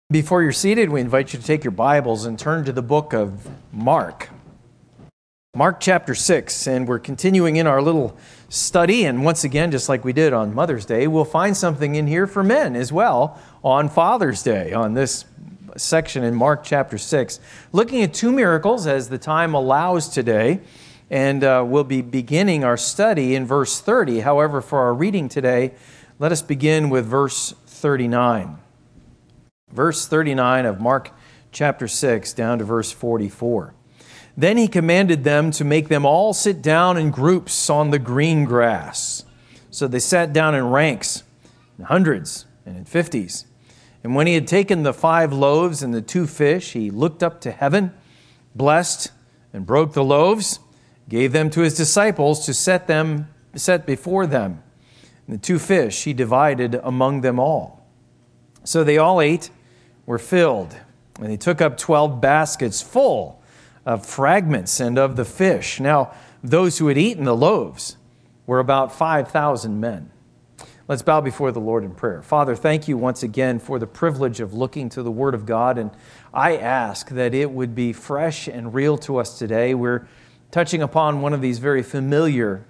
Before you're seated, we invite you to take your Bibles and turn to the book of Mark. Mark chapter 6, and we're continuing in our little study, and once again, just like we did on Mother's Day, we'll find something in here for men as well on Father's Day, on this section in Mark chapter 6. Looking at two miracles as the time allows today, and we'll be beginning our study in verse 30. However, for our reading today, let us begin with verse 39. Verse 39 of Mark chapter 6 down to verse 44. Then he commanded them to make them all sit down in groups on the green grass. So they sat down in ranks, in hundreds and in fifties. And when he had taken the 5 loaves and the 2 fish, he looked up to heaven, blessed, and broke the loaves, gave them to his disciples to set before them. And the 2 fish he divided among them all. So they all ate, were filled, and they took up 12 baskets full of fragments and of the fish. Now, those who had eaten the loaves were about 5,000 men. Let's bow before the Lord in prayer. Father, thank you once again for the privilege of looking to the Word of God, and I ask that it would be fresh and real to us today. We're touching upon one of these very familiar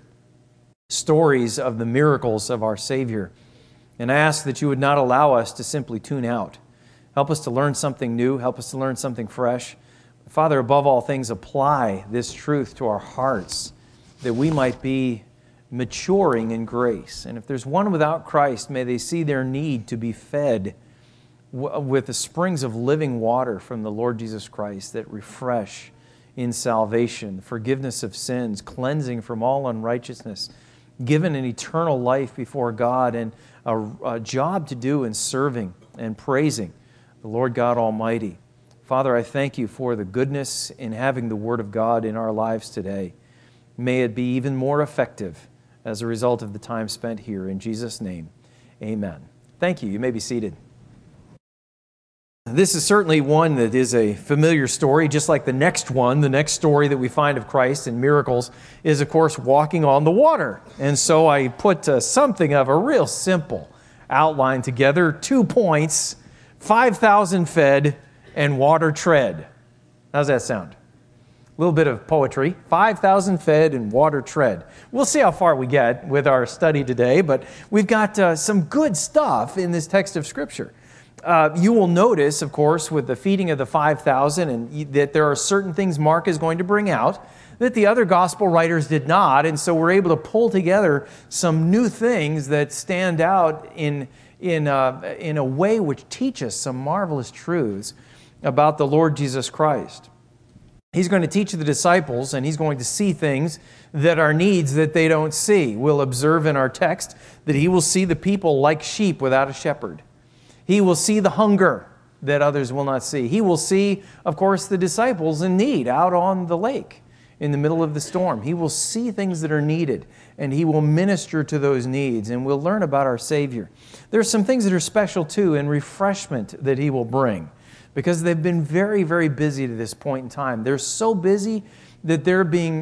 stories of the miracles of our Savior, and I ask that you would not allow us to simply tune out. Help us to learn something new. Help us to learn something fresh. Father, above all things, apply this truth to our hearts that we might be maturing in grace. And if there's one without Christ, may they see their need to be fed with the springs of living water from the Lord Jesus Christ that refresh in salvation, forgiveness of sins, cleansing from all unrighteousness, given an eternal life before God, and a job to do in serving and praising the Lord God Almighty. Father, I thank you for the goodness in having the Word of God in our lives today. May it be even more effective as a result of the time spent here. In Jesus' name, amen. Thank you. You may be seated. This is certainly one that is a familiar story, just like the next one. The next story that we find of Christ in miracles is, of course, walking on the water. And so I put something of a real simple outline together, 2 points, 5,000 fed and water tread. How's that sound? A little bit of poetry. 5,000 fed and water tread. We'll see how far we get with our study today, but we've got some good stuff in this text of Scripture. You will notice, of course, with the feeding of the 5,000, and that there are certain things Mark is going to bring out that the other gospel writers did not, and so we're able to pull together some new things that stand out in a way which teach us some marvelous truths about the Lord Jesus Christ. He's going to teach the disciples, and he's going to see things that are needs that they don't see. We'll observe in our text that he will see the people like sheep without a shepherd. He will see the hunger that others will not see. He will see, of course, the disciples in need out on the lake in the middle of the storm. He will see things that are needed, and he will minister to those needs, and we'll learn about our Savior. There's some things that are special, too, in refreshment that he will bring, because they've been very, very busy to this point in time. They're so busy that they're being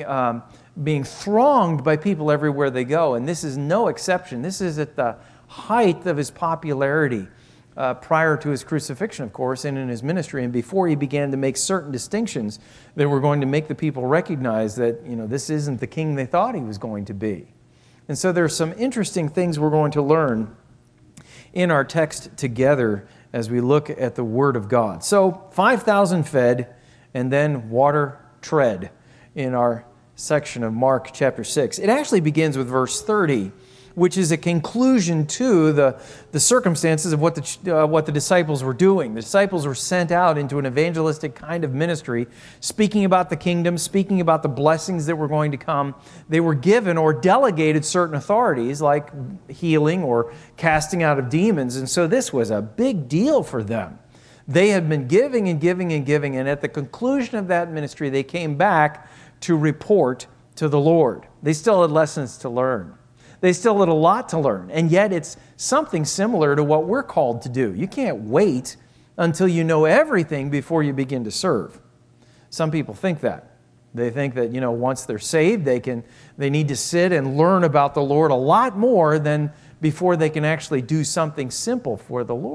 thronged by people everywhere they go, and this is no exception. This is at the height of his popularity prior to his crucifixion, of course, and in his ministry, and before he began to make certain distinctions that were going to make the people recognize that, this isn't the king they thought he was going to be. And so there's some interesting things we're going to learn in our text together as we look at the Word of God. So 5,000 fed, and then water tread in our section of Mark chapter 6. It actually begins with verse 30, which is a conclusion to the circumstances of what the disciples were doing. The disciples were sent out into an evangelistic kind of ministry, speaking about the kingdom, speaking about the blessings that were going to come. They were given or delegated certain authorities like healing or casting out of demons, and so this was a big deal for them. They had been giving and giving and giving, and at the conclusion of that ministry, they came back to report to the Lord. They still had lessons to learn. They still had a lot to learn, and yet it's something similar to what we're called to do. You can't wait until you know everything before you begin to serve. Some people think that. They think that, once they're saved, they need to sit and learn about the Lord a lot more than before they can actually do something simple for the Lord.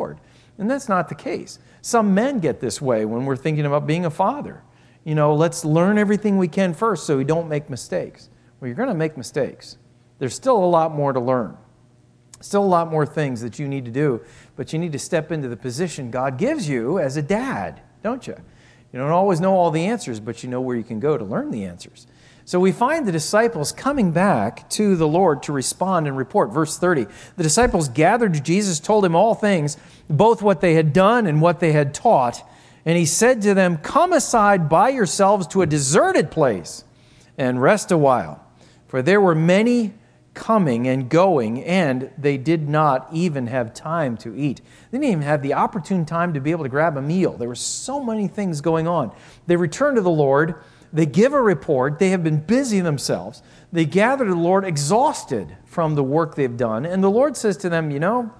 And that's not the case. Some men get this way when we're thinking about being a father. Let's learn everything we can first so we don't make mistakes. Well, you're going to make mistakes. There's still a lot more to learn. Still a lot more things that you need to do, but you need to step into the position God gives you as a dad, don't you? You don't always know all the answers, but you know where you can go to learn the answers. So we find the disciples coming back to the Lord to respond and report. Verse 30, the disciples gathered to Jesus, told him all things, both what they had done and what they had taught. And he said to them, "Come aside by yourselves to a deserted place and rest a while. For there were many coming and going, and they did not even have time to eat." They didn't even have the opportune time to be able to grab a meal. There were so many things going on. They return to the Lord. They give a report. They have been busy themselves. They gather to the Lord exhausted from the work they've done. And the Lord says to them,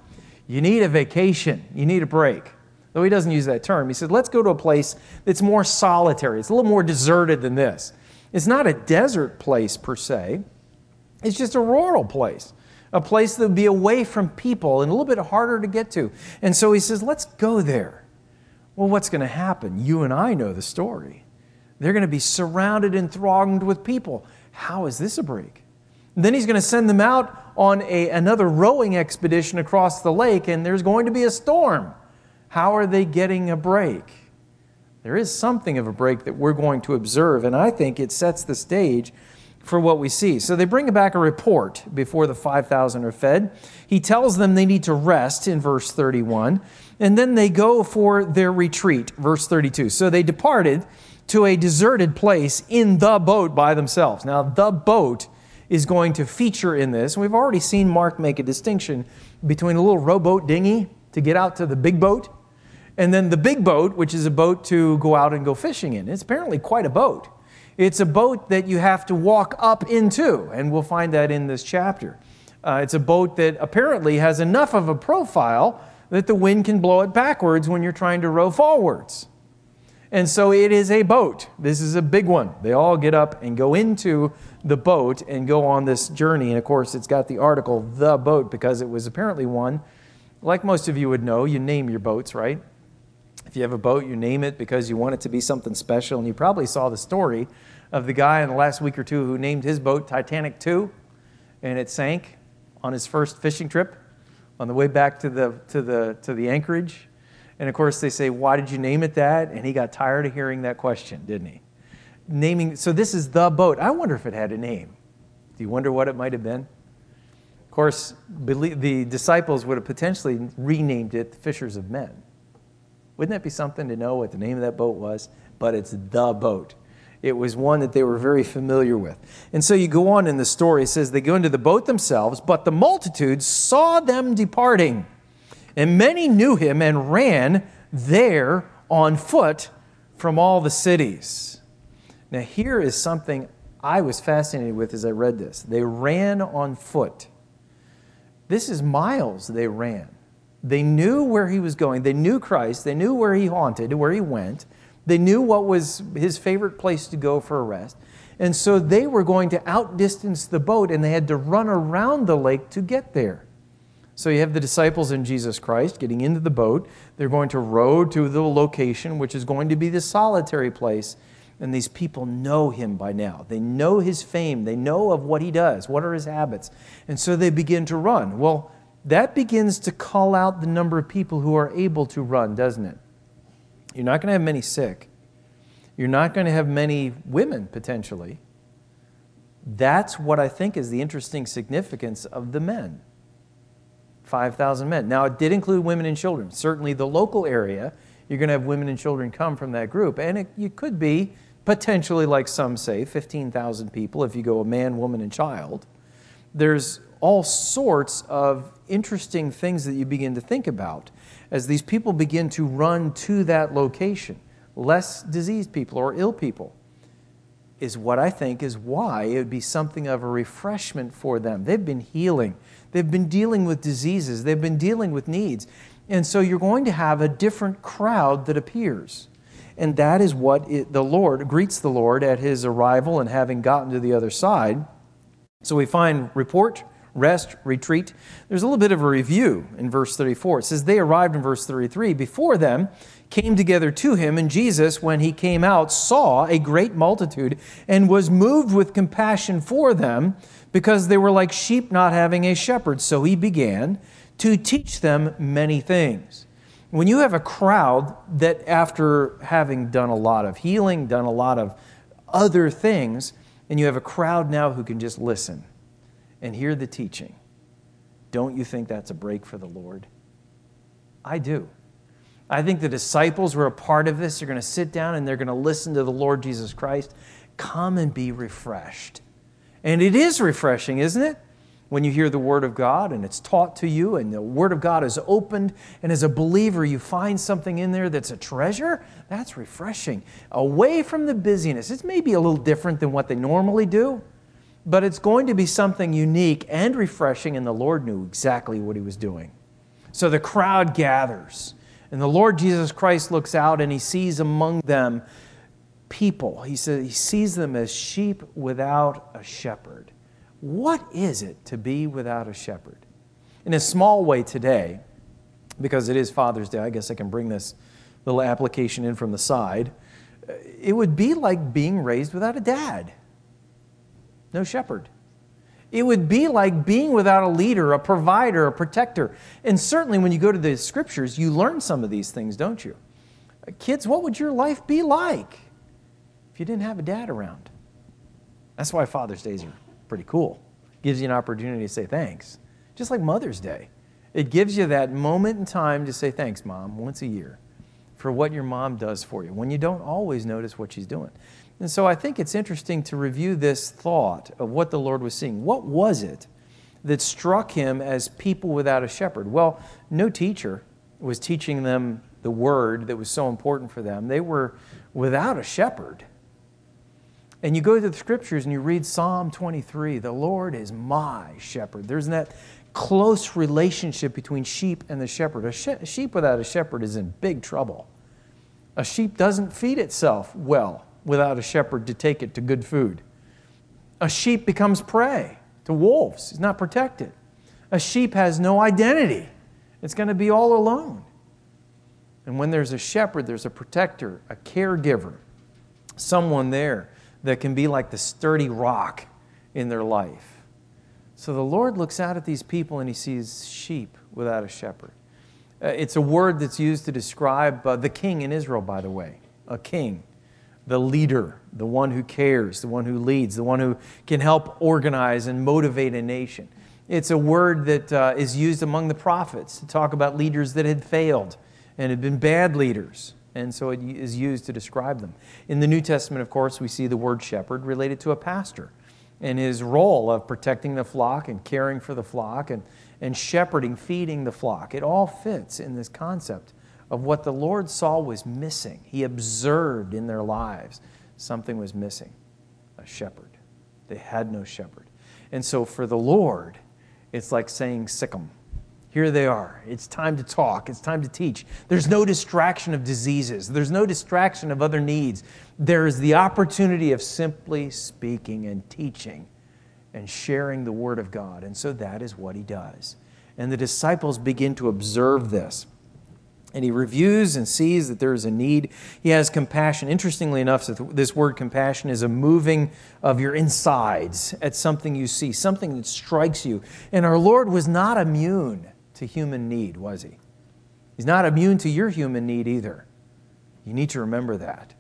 you need a vacation. You need a break. Though he doesn't use that term. He said, let's go to a place that's more solitary. It's a little more deserted than this. It's not a desert place per se. It's just a rural place, a place that would be away from people and a little bit harder to get to. And so he says, let's go there. Well, what's going to happen? You and I know the story. They're going to be surrounded and thronged with people. How is this a break? And then he's going to send them out on another rowing expedition across the lake, and there's going to be a storm. How are they getting a break? There is something of a break that we're going to observe, and I think it sets the stage for what we see. So they bring back a report before the 5,000 are fed. He tells them they need to rest in verse 31, and then they go for their retreat, verse 32. So they departed to a deserted place in the boat by themselves. Now, the boat is going to feature in this. We've already seen Mark make a distinction between a little rowboat dinghy to get out to the big boat, and then the big boat, which is a boat to go out and go fishing in. It's apparently quite a boat. It's a boat that you have to walk up into, and we'll find that in this chapter. It's a boat that apparently has enough of a profile that the wind can blow it backwards when you're trying to row forwards. And so it is a boat. This is a big one. They all get up and go into the boat and go on this journey. And of course, it's got the article, the boat, because it was apparently one. Like most of you would know, you name your boats, right? If you have a boat, you name it because you want it to be something special. And you probably saw the story of the guy in the last week or two who named his boat Titanic 2, and it sank on his first fishing trip on the way back to the anchorage. And of course, they say, "Why did you name it that?" And he got tired of hearing that question, didn't he? So this is the boat. I wonder if it had a name. Do you wonder what it might have been? Of course, the disciples would have potentially renamed it the Fishers of Men. Wouldn't that be something to know what the name of that boat was? But it's the boat. It was one that they were very familiar with. And so you go on in the story. It says they go into the boat themselves, but the multitudes saw them departing. And many knew him and ran there on foot from all the cities. Now here is something I was fascinated with as I read this. They ran on foot. This is miles they ran. They knew where he was going. They knew Christ. They knew where he haunted, where he went. They knew what was his favorite place to go for a rest. And so they were going to outdistance the boat, and they had to run around the lake to get there. So you have the disciples in Jesus Christ getting into the boat. They're going to row to the location, which is going to be the solitary place. And these people know him by now. They know his fame. They know of what he does. What are his habits? And so they begin to run. Well, that begins to call out the number of people who are able to run, doesn't it? You're not going to have many sick. You're not going to have many women, potentially. That's what I think is the interesting significance of the men. 5,000 men. Now, it did include women and children. Certainly the local area, you're going to have women and children come from that group. And it could be potentially, like some say, 15,000 people if you go a man, woman, and child. There's all sorts of interesting things that you begin to think about as these people begin to run to that location. Less diseased people or ill people is what I think is why it would be something of a refreshment for them. They've been healing. They've been dealing with diseases. They've been dealing with needs. And so you're going to have a different crowd that appears. And that is what the Lord greets the Lord at his arrival and having gotten to the other side. So we find report, rest, retreat. There's a little bit of a review in verse 34. It says, they arrived in verse 33. Before them came together to him, and Jesus, when he came out, saw a great multitude and was moved with compassion for them because they were like sheep not having a shepherd. So he began to teach them many things. When you have a crowd that after having done a lot of healing, done a lot of other things, and you have a crowd now who can just listen and hear the teaching, don't you think that's a break for the Lord? I do. I think the disciples were a part of this. They're going to sit down and they're going to listen to the Lord Jesus Christ. Come and be refreshed. And it is refreshing, isn't it? When you hear the Word of God and it's taught to you and the Word of God is opened, and as a believer you find something in there that's a treasure, that's refreshing. Away from the busyness. It's maybe a little different than what they normally do, but it's going to be something unique and refreshing, and the Lord knew exactly what He was doing. So the crowd gathers, and the Lord Jesus Christ looks out and He sees among them people. He says He sees them as sheep without a shepherd. What is it to be without a shepherd? In a small way today, because it is Father's Day, I guess I can bring this little application in from the side. It would be like being raised without a dad. No shepherd. It would be like being without a leader, a provider, a protector. And certainly when you go to the Scriptures, you learn some of these things, don't you? Kids, what would your life be like if you didn't have a dad around? That's why Father's Days are pretty cool. Gives you an opportunity to say thanks. Just like Mother's Day. It gives you that moment in time to say thanks, Mom, once a year for what your mom does for you when you don't always notice what she's doing. And so I think it's interesting to review this thought of what the Lord was seeing. What was it that struck Him as people without a shepherd? Well, no teacher was teaching them the word that was so important for them. They were without a shepherd. And you go to the Scriptures and you read Psalm 23, the Lord is my shepherd. There's that close relationship between sheep and the shepherd. A sheep without a shepherd is in big trouble. A sheep doesn't feed itself well without a shepherd to take it to good food. A sheep becomes prey to wolves. It's not protected. A sheep has no identity. It's going to be all alone. And when there's a shepherd, there's a protector, a caregiver, someone there that can be like the sturdy rock in their life. So the Lord looks out at these people and He sees sheep without a shepherd. It's a word that's used to describe the king in Israel, by the way. A king, the leader, the one who cares, the one who leads, the one who can help organize and motivate a nation. It's a word that is used among the prophets to talk about leaders that had failed and had been bad leaders. And so it is used to describe them. In the New Testament, of course, we see the word shepherd related to a pastor and his role of protecting the flock and caring for the flock and shepherding, feeding the flock. It all fits in this concept of what the Lord saw was missing. He observed in their lives something was missing, a shepherd. They had no shepherd. And so for the Lord, it's like saying, sick 'em. Here they are. It's time to talk. It's time to teach. There's no distraction of diseases. There's no distraction of other needs. There is the opportunity of simply speaking and teaching and sharing the Word of God. And so that is what He does. And the disciples begin to observe this. And He reviews and sees that there is a need. He has compassion. Interestingly enough, this word compassion is a moving of your insides at something you see, something that strikes you. And our Lord was not immune to human need, was He? He's not immune to your human need either. You need to remember that.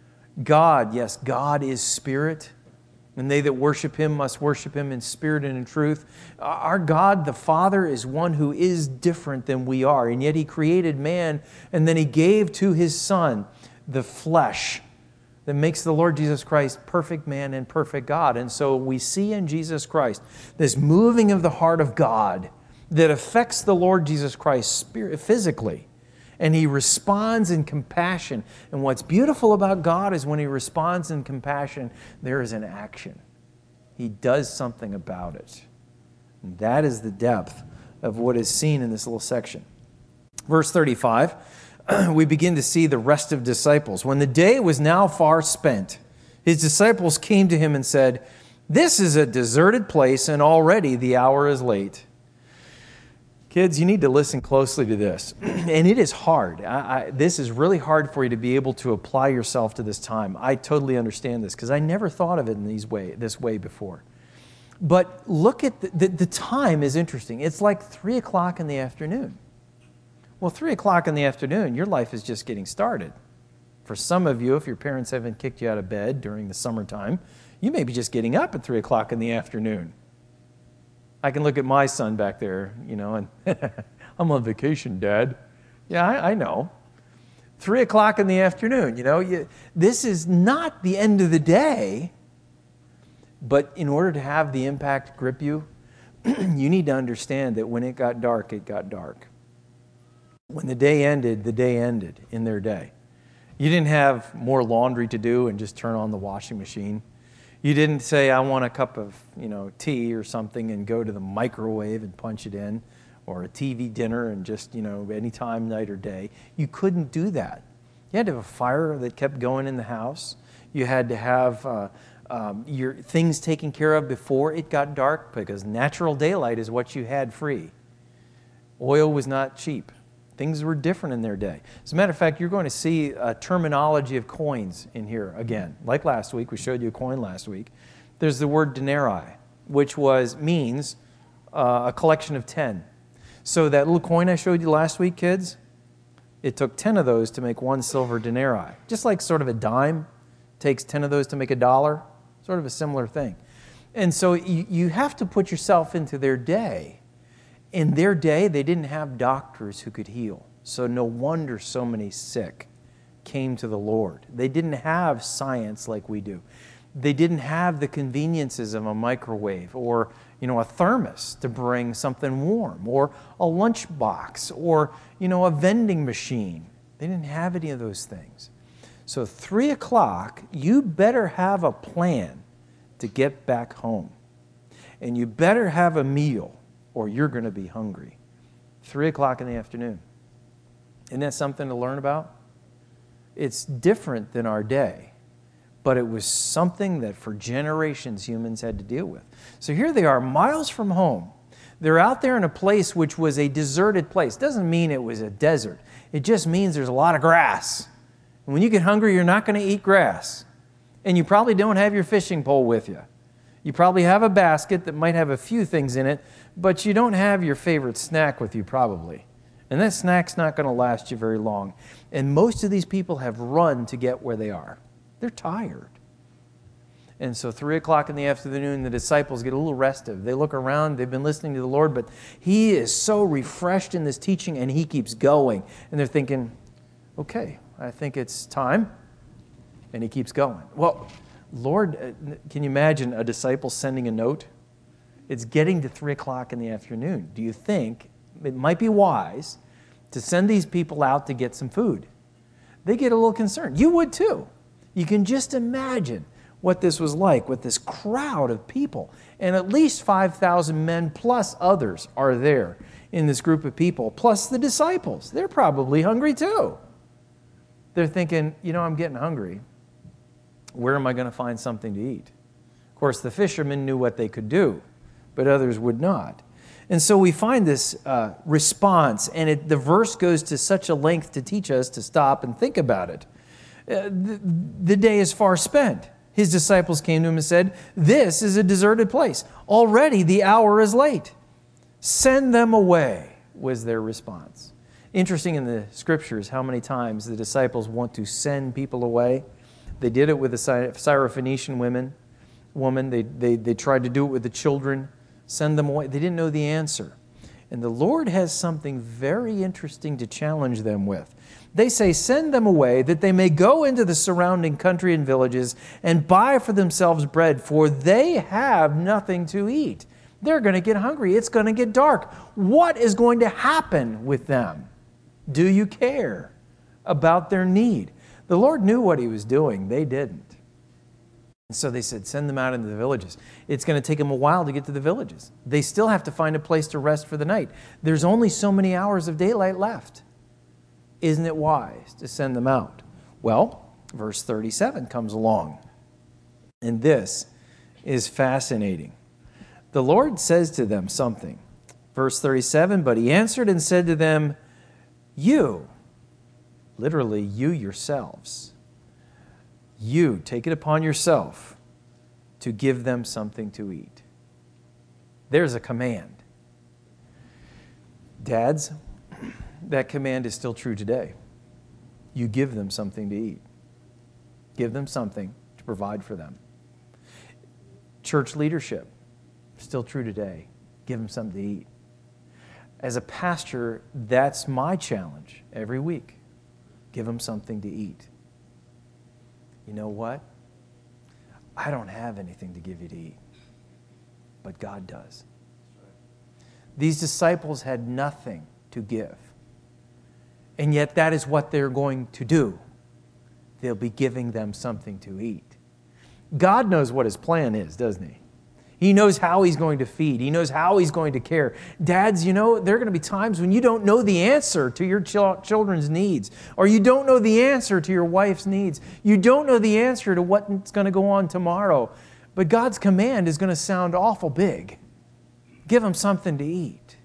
God, yes, God is spirit, and they that worship Him must worship Him in spirit and in truth. Our God, the Father, is one who is different than we are, and yet He created man, and then He gave to His Son the flesh that makes the Lord Jesus Christ perfect man and perfect God. And so we see in Jesus Christ this moving of the heart of God that affects the Lord Jesus Christ physically. And He responds in compassion. And what's beautiful about God is when He responds in compassion, there is an action. He does something about it. And that is the depth of what is seen in this little section. Verse 35, we begin to see the rest of disciples. When the day was now far spent, His disciples came to Him and said, This is a deserted place, and already the hour is late. Kids, you need to listen closely to this. And it is hard. This is really hard for you to be able to apply yourself to this time. I totally understand this because I never thought of it in this way before. But look at the time is interesting. It's like 3 o'clock in the afternoon. Well, 3 o'clock in the afternoon, your life is just getting started. For some of you, if your parents haven't kicked you out of bed during the summertime, you may be just getting up at 3 o'clock in the afternoon. I can look at my son back there, and I'm on vacation, Dad. Yeah, I know. 3 o'clock in the afternoon, this is not the end of the day, but in order to have the impact grip you, you need to understand that when it got dark, it got dark. When the day ended in their day. You didn't have more laundry to do and just turn on the washing machine. You didn't say, I want a cup of, tea or something and go to the microwave and punch it in, or a TV dinner and just, any time, night or day. You couldn't do that. You had to have a fire that kept going in the house. You had to have your things taken care of before it got dark because natural daylight is what you had free. Oil was not cheap. Things were different in their day. As a matter of fact, you're going to see a terminology of coins in here again. Like last week, we showed you a coin last week. There's the word denarii, which means a collection of 10. So that little coin I showed you last week, kids, it took 10 of those to make 1 silver denarii. Just like sort of a dime takes 10 of those to make $1, sort of a similar thing. And so you have to put yourself into their day. In their day, they didn't have doctors who could heal. So no wonder so many sick came to the Lord. They didn't have science like we do. They didn't have the conveniences of a microwave or, a thermos to bring something warm, or a lunchbox, or, a vending machine. They didn't have any of those things. So 3 o'clock, you better have a plan to get back home. And you better have a meal, or you're going to be hungry. 3 o'clock in the afternoon. Isn't that something to learn about? It's different than our day, but it was something that for generations humans had to deal with. So here they are, miles from home. They're out there in a place which was a deserted place. Doesn't mean it was a desert. It just means there's a lot of grass. And when you get hungry, you're not going to eat grass. And you probably don't have your fishing pole with you. You probably have a basket that might have a few things in it, but you don't have your favorite snack with you probably. And that snack's not going to last you very long. And most of these people have run to get where they are. They're tired. And so 3 o'clock in the afternoon, the disciples get a little restive. They look around. They've been listening to the Lord, but he is so refreshed in this teaching, and he keeps going. And they're thinking, okay, I think it's time. And he keeps going. Well, Lord, can you imagine a disciple sending a note? It's getting to 3 o'clock in the afternoon. Do you think it might be wise to send these people out to get some food? They get a little concerned. You would too. You can just imagine what this was like with this crowd of people. And at least 5,000 men plus others are there in this group of people, plus the disciples. They're probably hungry too. They're thinking, I'm getting hungry. Where am I going to find something to eat? Of course, the fishermen knew what they could do, but others would not. And so we find this response, and the verse goes to such a length to teach us to stop and think about it. The day is far spent. His disciples came to him and said, "This is a deserted place. Already the hour is late. Send them away," was their response. Interesting in the scriptures how many times the disciples want to send people away. They did it with the Syrophoenician woman. They tried to do it with the children. Send them away. They didn't know the answer. And the Lord has something very interesting to challenge them with. They say, send them away that they may go into the surrounding country and villages and buy for themselves bread, for they have nothing to eat. They're going to get hungry. It's going to get dark. What is going to happen with them? Do you care about their need? The Lord knew what he was doing. They didn't. And so they said, send them out into the villages. It's going to take them a while to get to the villages. They still have to find a place to rest for the night. There's only so many hours of daylight left. Isn't it wise to send them out? Well, verse 37 comes along. And this is fascinating. The Lord says to them something. Verse 37, but he answered and said to them, you, literally you yourselves, you take it upon yourself to give them something to eat. There's a command. Dads, that command is still true today. You give them something to eat. Give them something to provide for them. Church leadership, still true today. Give them something to eat. As a pastor, that's my challenge every week. Give them something to eat. You know what? I don't have anything to give you to eat, but God does. These disciples had nothing to give, and yet that is what they're going to do. They'll be giving them something to eat. God knows what his plan is, doesn't he? He knows how he's going to feed. He knows how he's going to care. Dads, you know, there are going to be times when you don't know the answer to your children's needs, or you don't know the answer to your wife's needs. You don't know the answer to what's going to go on tomorrow. But God's command is going to sound awful big. Give them something to eat,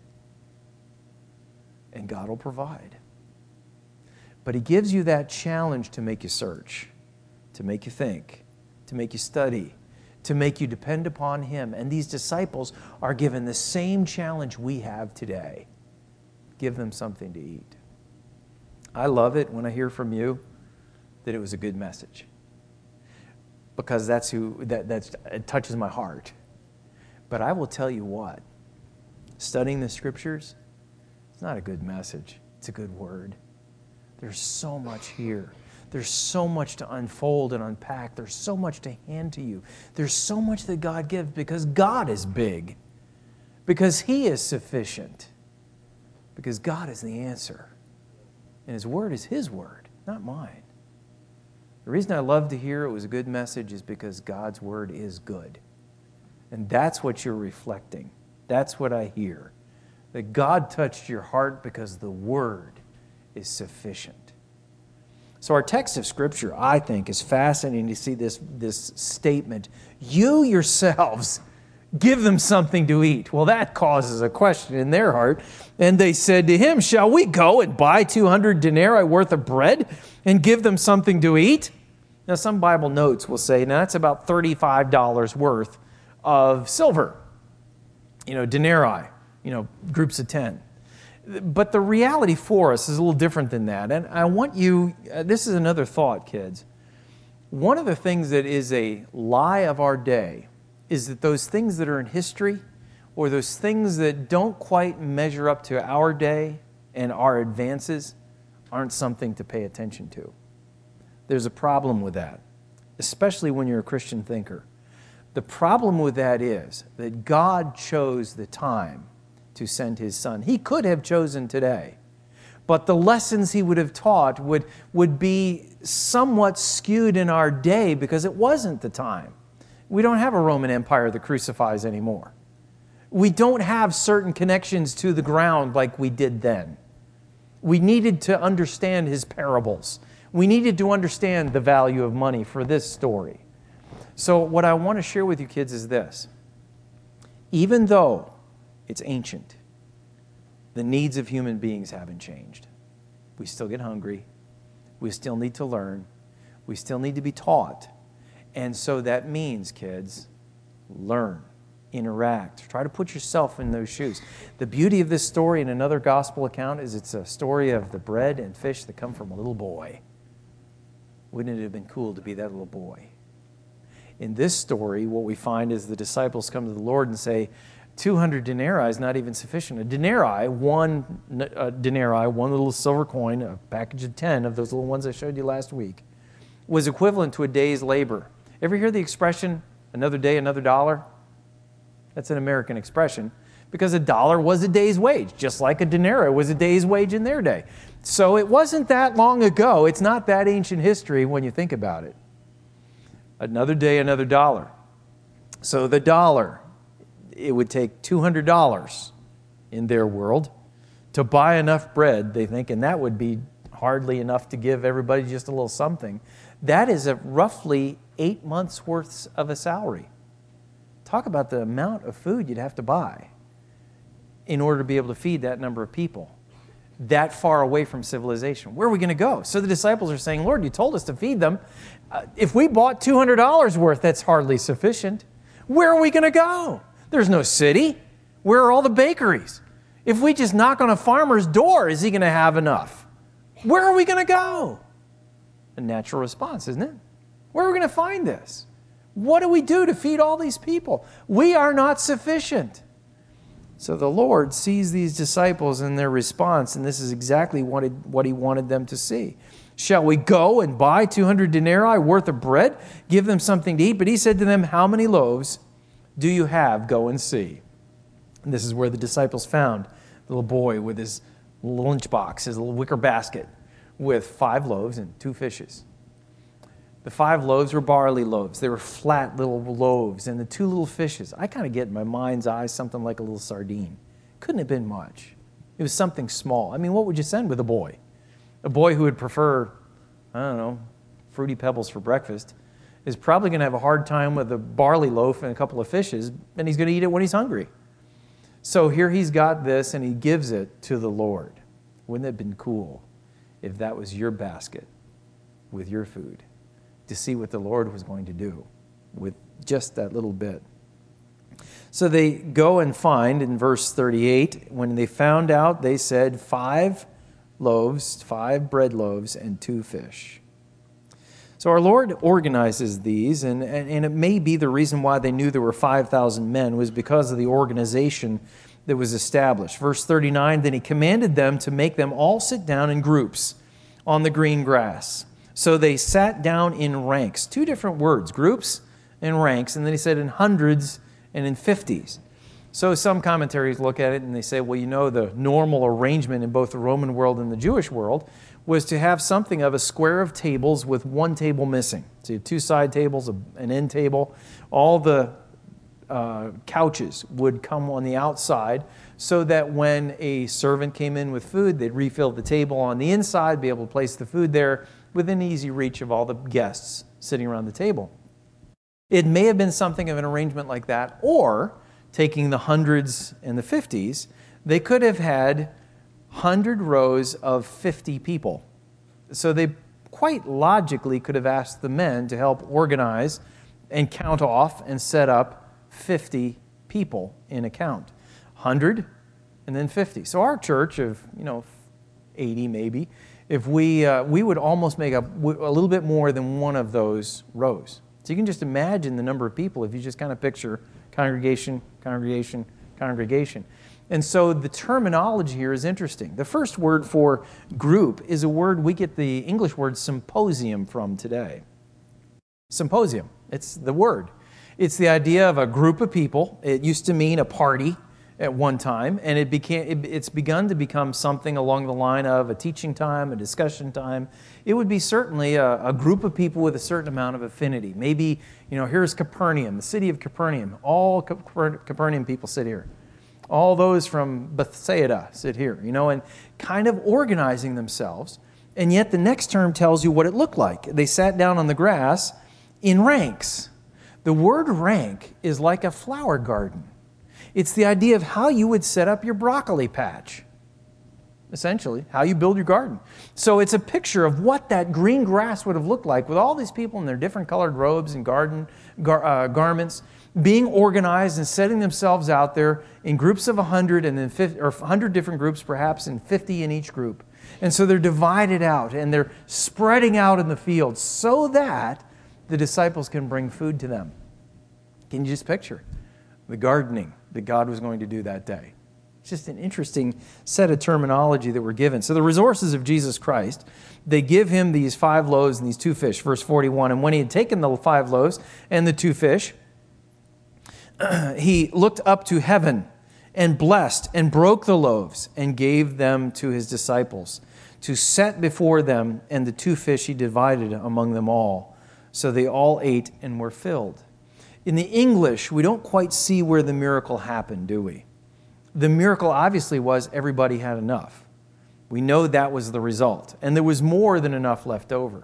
and God will provide. But he gives you that challenge to make you search, to make you think, to make you study, to make you depend upon him. And these disciples are given the same challenge we have today. Give them something to eat. I love it when I hear from you that it was a good message, because it touches my heart. But I will tell you what, studying the scriptures, it's not a good message. It's a good word. There's so much here. There's so much to unfold and unpack. There's so much to hand to you. There's so much that God gives because God is big, because he is sufficient, because God is the answer. And his word is his word, not mine. The reason I love to hear it was a good message is because God's word is good. And that's what you're reflecting. That's what I hear. That God touched your heart because the word is sufficient. So our text of Scripture, I think, is fascinating to see this statement. You yourselves give them something to eat. Well, that causes a question in their heart. And they said to him, shall we go and buy 200 denarii worth of bread and give them something to eat? Now, some Bible notes will say, now that's about $35 worth of silver. Denarii, groups of 10. But the reality for us is a little different than that. And I want you, this is another thought, kids. One of the things that is a lie of our day is that those things that are in history, or those things that don't quite measure up to our day and our advances, aren't something to pay attention to. There's a problem with that, especially when you're a Christian thinker. The problem with that is that God chose the time to send his son. He could have chosen today, but the lessons he would have taught would be somewhat skewed in our day because it wasn't the time. We don't have a Roman Empire that crucifies anymore. We don't have certain connections to the ground like we did then. We needed to understand his parables. We needed to understand the value of money for this story. So what I want to share with you kids is this. Even though it's ancient, the needs of human beings haven't changed. We still get hungry. We still need to learn. We still need to be taught. And so that means, kids, learn, interact, try to put yourself in those shoes. The beauty of this story in another gospel account is it's a story of the bread and fish that come from a little boy. Wouldn't it have been cool to be that little boy? In this story, what we find is the disciples come to the Lord and say, 200 denarii is not even sufficient. A denarii, one little silver coin, a package of 10 of those little ones I showed you last week, was equivalent to a day's labor. Ever hear the expression, another day, another dollar? That's an American expression because a dollar was a day's wage, just like a denarii was a day's wage in their day. So it wasn't that long ago. It's not that ancient history when you think about it. Another day, another dollar. So the dollar, it would take $200 in their world to buy enough bread, they think, and that would be hardly enough to give everybody just a little something. That is roughly 8 months' worth of a salary. talk about the amount of food you'd have to buy in order to be able to feed that number of people that far away from civilization. Where are we going to go? So the disciples are saying, Lord, you told us to feed them. If we bought $200 worth, that's hardly sufficient. Where are we going to go? There's no city. Where are all the bakeries? If we just knock on a farmer's door, is he going to have enough? Where are we going to go? A natural response, isn't it? Where are we going to find this? What do we do to feed all these people? We are not sufficient. So the Lord sees these disciples and their response, and this is exactly what he wanted them to see. Shall we go and buy 200 denarii worth of bread, give them something to eat? But he said to them, how many loaves do you have? Go and see. And this is where the disciples found the little boy with his lunchbox, his little wicker basket, with 5 loaves and 2 fishes. The 5 loaves were barley loaves. They were flat little loaves. And the 2 little fishes, I kind of get in my mind's eye something like a little sardine. Couldn't have been much. It was something small. I mean, what would you send with a boy? A boy who would prefer, I don't know, Fruity Pebbles for breakfast is probably going to have a hard time with a barley loaf and a couple of fishes, and he's going to eat it when he's hungry. So here he's got this, and he gives it to the Lord. Wouldn't it have been cool if that was your basket with your food, to see what the Lord was going to do with just that little bit? So they go and find, in verse 38, when they found out, they said 5 loaves, 5 bread loaves, and 2 fish. So our Lord organizes these, and it may be the reason why they knew there were 5,000 men was because of the organization that was established. Verse 39, then he commanded them to make them all sit down in groups on the green grass. So they sat down in ranks. 2 different words, groups and ranks, and then he said in hundreds and in 50s. So some commentaries look at it and they say, well, you know, the normal arrangement in both the Roman world and the Jewish world was to have something of a square of tables with 1 table missing. So you have 2 side tables, an end table. All the couches would come on the outside so that when a servant came in with food, they'd refill the table on the inside, be able to place the food there within easy reach of all the guests sitting around the table. It may have been something of an arrangement like that, or taking the hundreds and the 50s, they could have had 100 rows of 50 people. So they quite logically could have asked the men to help organize and count off and set up 50 people in a count. 100 and then 50. So our church of, 80 maybe, if we would almost make a little bit more than one of those rows. So you can just imagine the number of people if you just kind of picture congregation, congregation, congregation. And so the terminology here is interesting. The first word for group is a word we get the English word symposium from today. Symposium, it's the word. It's the idea of a group of people. It used to mean a party at one time, and it's begun to become something along the line of a teaching time, a discussion time. It would be certainly a group of people with a certain amount of affinity. Maybe, here's Capernaum, the city of Capernaum. All Capernaum people sit here. All those from Bethsaida sit here, and kind of organizing themselves. And yet the next term tells you what it looked like. They sat down on the grass in ranks. The word rank is like a flower garden. It's the idea of how you would set up your broccoli patch, essentially, how you build your garden. So it's a picture of what that green grass would have looked like with all these people in their different colored robes and garments being organized and setting themselves out there in groups of 100 and then 50, or 100 different groups perhaps, and 50 in each group. And so they're divided out and they're spreading out in the field so that the disciples can bring food to them. Can you just picture the gardening that God was going to do that day? It's just an interesting set of terminology that we're given. So the resources of Jesus Christ, they give him these 5 loaves and these 2 fish, verse 41. And when he had taken the 5 loaves and the 2 fish, he looked up to heaven and blessed and broke the loaves and gave them to his disciples to set before them, and the 2 fish he divided among them all. So they all ate and were filled. In the English, we don't quite see where the miracle happened, do we? The miracle obviously was everybody had enough. We know that was the result. And there was more than enough left over.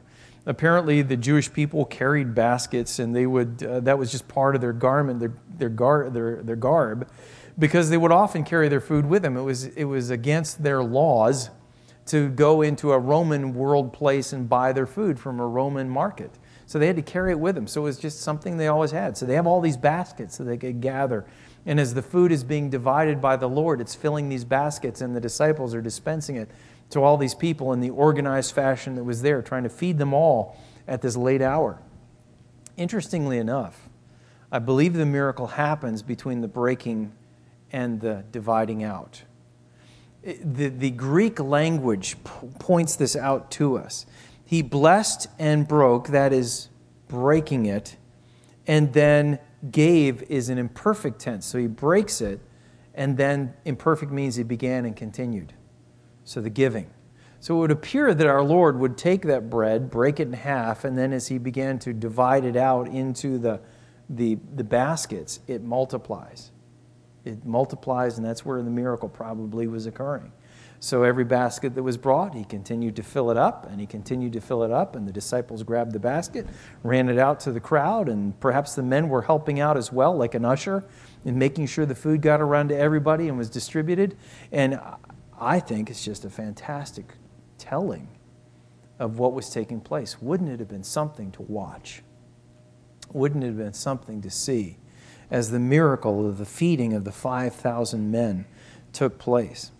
Apparently, the Jewish people carried baskets, and they would that was just part of their garment, their garb, because they would often carry their food with them. It was against their laws to go into a Roman world place and buy their food from a Roman market. So they had to carry it with them. So it was just something they always had. So they have all these baskets that they could gather. And as the food is being divided by the Lord, it's filling these baskets, and the disciples are dispensing it to all these people in the organized fashion that was there, trying to feed them all at this late hour. Interestingly enough, I believe the miracle happens between the breaking and the dividing out. The Greek language points this out to us. He blessed and broke, that is, breaking it, and then gave is an imperfect tense. So he breaks it, and then imperfect means he began and continued. So the giving. So it would appear that our Lord would take that bread, break it in half, and then as he began to divide it out into the baskets, it multiplies. It multiplies, and that's where the miracle probably was occurring. So every basket that was brought, he continued to fill it up, and he continued to fill it up, and the disciples grabbed the basket, ran it out to the crowd, and perhaps the men were helping out as well, like an usher, in making sure the food got around to everybody and was distributed. And I think it's just a fantastic telling of what was taking place. Wouldn't it have been something to watch? Wouldn't it have been something to see as the miracle of the feeding of the 5,000 men took place?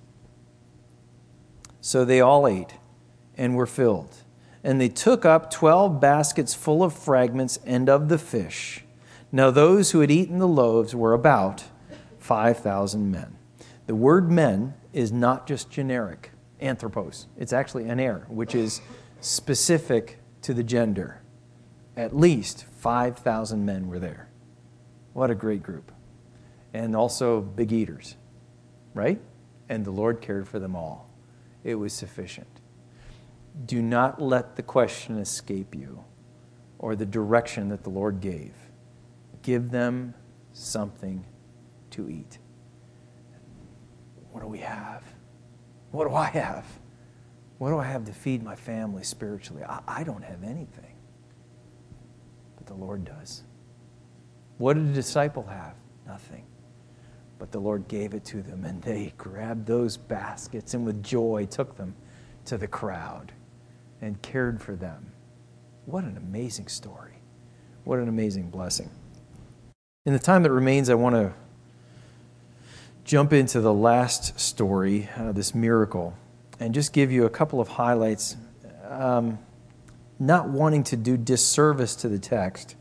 So they all ate and were filled. And they took up 12 baskets full of fragments and of the fish. Now those who had eaten the loaves were about 5,000 men. The word men is not just generic, anthropos. It's actually aner, which is specific to the gender. At least 5,000 men were there. What a great group. And also big eaters, right? And the Lord cared for them all. It was sufficient. Do not let the question escape you or the direction that the Lord gave. Give them something to eat. What do we have? What do I have? What do I have to feed my family spiritually? I don't have anything. But the Lord does. What did the disciple have? Nothing. But the Lord gave it to them, and they grabbed those baskets and with joy took them to the crowd and cared for them. What an amazing story. What an amazing blessing. In the time that remains, I want to jump into the last story, this miracle, and just give you a couple of highlights, not wanting to do disservice to the text.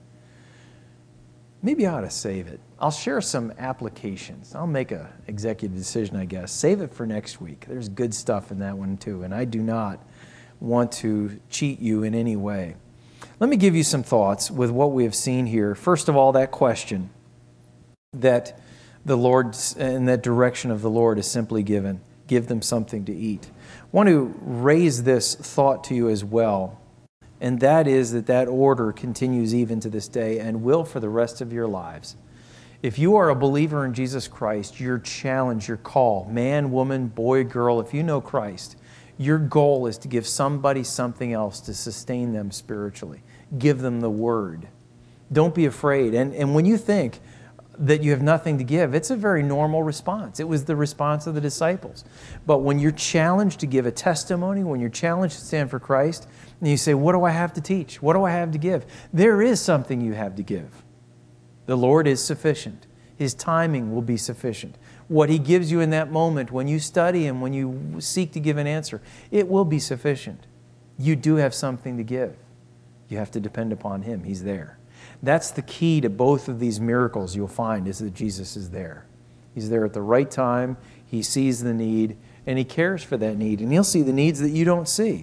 Maybe I ought to save it. I'll share some applications. I'll make an executive decision, I guess. Save it for next week. There's good stuff in that one too, and I do not want to cheat you in any way. Let me give you some thoughts with what we have seen here. First of all, that question that the Lord, in that direction of the Lord, is simply given. Give them something to eat. I want to raise this thought to you as well, and that is that order continues even to this day and will for the rest of your lives. If you are a believer in Jesus Christ, your challenge, your call, man, woman, boy, girl, if you know Christ, your goal is to give somebody something else to sustain them spiritually. Give them the Word. Don't be afraid. And when you think that you have nothing to give, it's a very normal response. It was the response of the disciples. But when you're challenged to give a testimony, when you're challenged to stand for Christ, and you say, what do I have to teach? What do I have to give? There is something you have to give. The Lord is sufficient. His timing will be sufficient. What He gives you in that moment, when you study and when you seek to give an answer, it will be sufficient. You do have something to give. You have to depend upon Him. He's there. That's the key to both of these miracles you'll find, is that Jesus is there. He's there at the right time. He sees the need, and He cares for that need. And He'll see the needs that you don't see.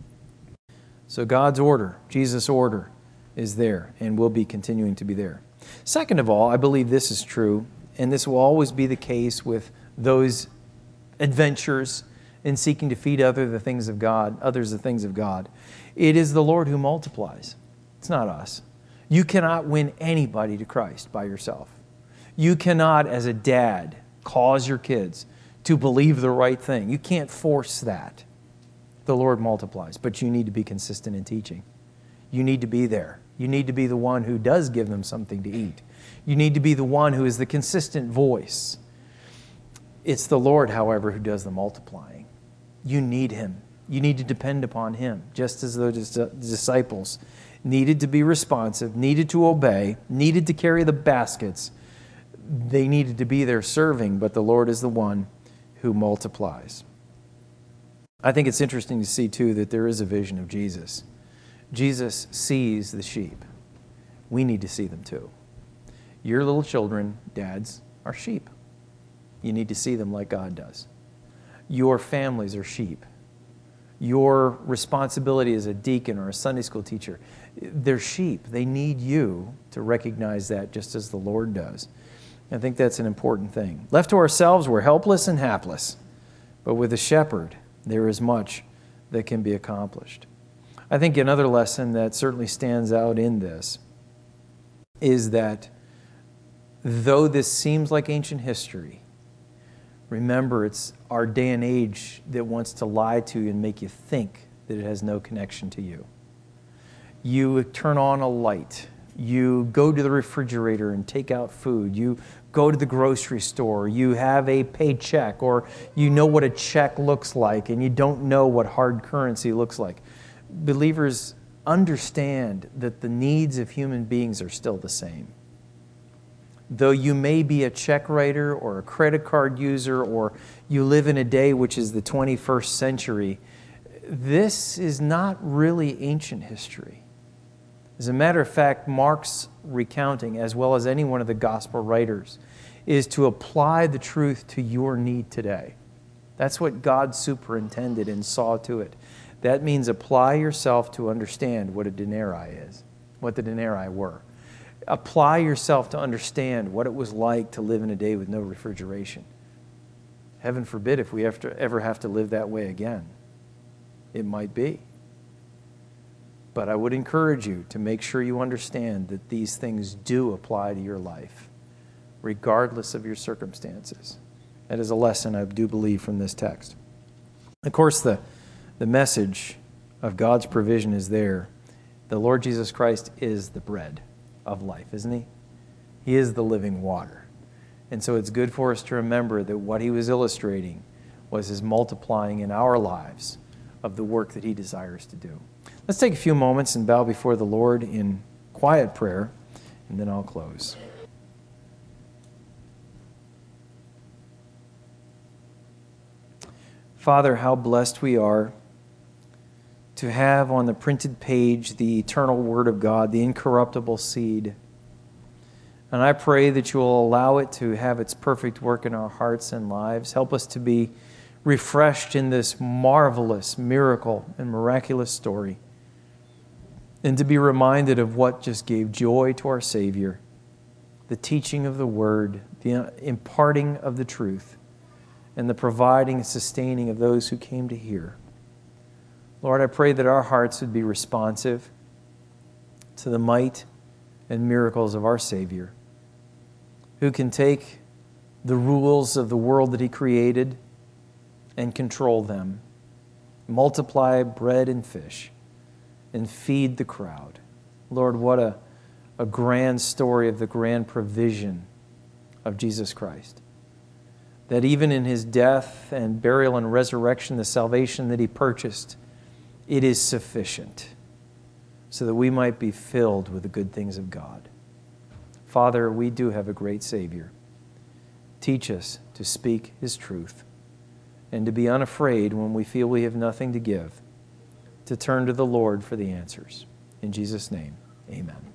So God's order, Jesus' order, is there and will be continuing to be there. Second of all, I believe this is true, and this will always be the case with those adventures in seeking to feed others the things of God. It is the Lord who multiplies. It's not us. You cannot win anybody to Christ by yourself. You cannot, as a dad, cause your kids to believe the right thing. You can't force that. The Lord multiplies, but you need to be consistent in teaching. You need to be there. You need to be the one who does give them something to eat. You need to be the one who is the consistent voice. It's the Lord, however, who does the multiplying. You need Him. You need to depend upon Him, just as those disciples needed to be responsive, needed to obey, needed to carry the baskets. They needed to be there serving, but the Lord is the one who multiplies. I think it's interesting to see, too, that there is a vision of Jesus. Jesus sees the sheep. We need to see them, too. Your little children, dads, are sheep. You need to see them like God does. Your families are sheep. Your responsibility as a deacon or a Sunday school teacher, they're sheep. They need you to recognize that just as the Lord does. I think that's an important thing. Left to ourselves, we're helpless and hapless. But with a shepherd, there is much that can be accomplished. I think another lesson that certainly stands out in this is that though this seems like ancient history, remember it's our day and age that wants to lie to you and make you think that it has no connection to you. You turn on a light. You go to the refrigerator and take out food. You go to the grocery store. You have a paycheck, or you know what a check looks like and you don't know what hard currency looks like. Believers understand that the needs of human beings are still the same. Though you may be a check writer or a credit card user, or you live in a day which is the 21st century, this is not really ancient history. As a matter of fact, Mark's recounting, as well as any one of the gospel writers, is to apply the truth to your need today. That's what God superintended and saw to it. That means apply yourself to understand what a denarii is, what the denarii were. Apply yourself to understand what it was like to live in a day with no refrigeration. Heaven forbid if we ever have to live that way again. It might be. But I would encourage you to make sure you understand that these things do apply to your life, regardless of your circumstances. That is a lesson I do believe from this text. Of course, the message of God's provision is there. The Lord Jesus Christ is the bread of life, isn't He? He is the living water. And so it's good for us to remember that what He was illustrating was His multiplying in our lives of the work that He desires to do. Let's take a few moments and bow before the Lord in quiet prayer, and then I'll close. Father, how blessed we are to have on the printed page the eternal Word of God, the incorruptible seed. And I pray that you will allow it to have its perfect work in our hearts and lives. Help us to be refreshed in this marvelous miracle and miraculous story, and to be reminded of what just gave joy to our Savior, the teaching of the Word, the imparting of the truth, and the providing and sustaining of those who came to hear. Lord, I pray that our hearts would be responsive to the might and miracles of our Savior, who can take the rules of the world that He created and control them, multiply bread and fish, and feed the crowd. Lord, what a grand story of the grand provision of Jesus Christ. That even in His death and burial and resurrection, the salvation that He purchased, it is sufficient so that we might be filled with the good things of God. Father, we do have a great Savior. Teach us to speak His truth and to be unafraid when we feel we have nothing to give, to turn to the Lord for the answers. In Jesus' name, amen.